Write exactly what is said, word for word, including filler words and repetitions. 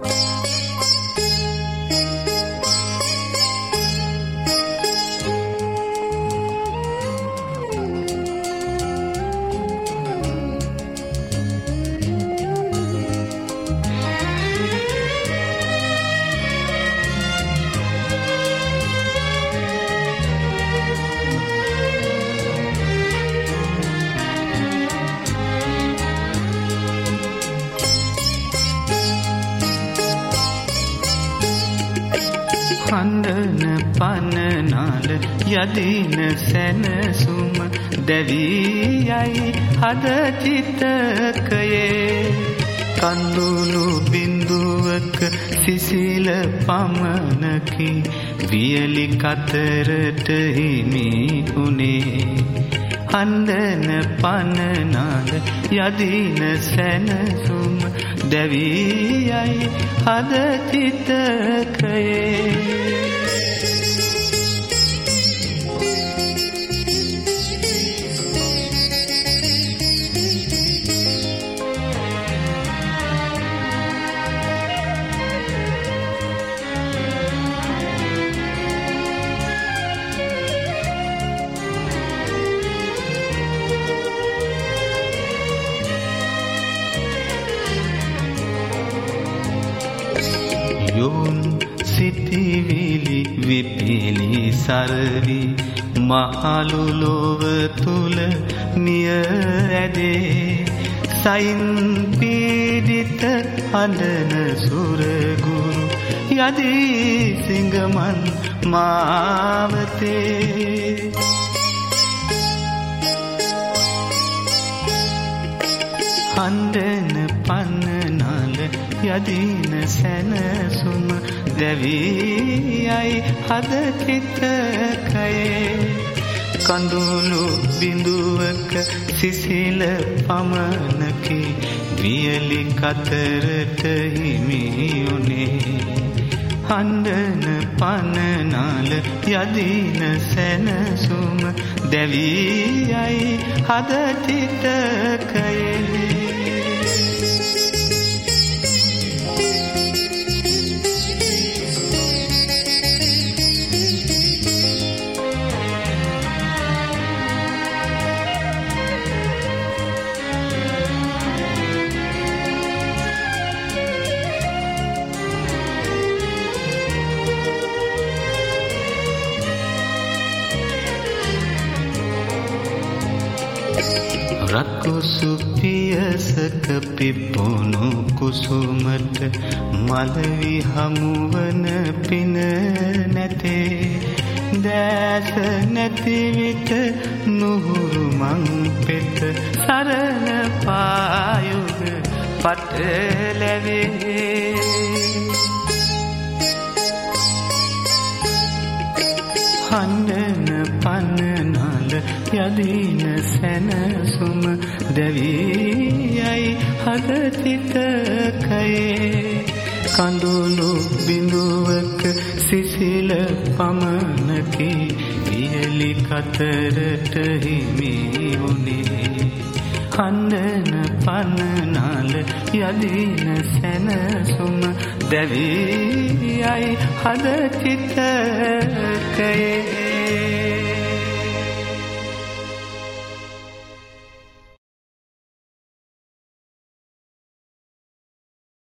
හඬන පනනාල යදින සැනසුම දැවී යයි හද චිතකයේ කඳුළු බිඳුවක සිසිල පමනකි වියලි කතරට හිමි උනේ හඬන පනනාල යදින සැනසුම දැවී යයි හද චිතකයේ යොවුන් සිතිවිලි විපිලි සරවි මහලු ලොව තුල නිය ඇදේ සයින් පීඩිත හඬන සුරගුරු යදී සිංගමන් මාවතේ හඬන පන්නනාල යදින සැනසුම දැවී යයි හද චිතකයේ කඳුළු බිඳුවක සිසිල පමනකි වියලි කතරට හිමි උනේ හඬන පනනාල යදින සැනසුම දැවී යයි හද චිතකයේ රකුසු පියසක පිපුණු කුසුමට මලවි හමුවන පින නැතේ දැස නැති විට නුහුරු මං පෙත සරණ පායුග පටලැවේ හඬන පනනාල යදින සැනසුම දැවී යයි හද චිතකයේ කඳුළු බිඳුවක සිසිල පමනකි වියලි කතරට හිමි උනේ හඬන පනනාල යදින සැනසුම දැවී යයි හද චිතකයේ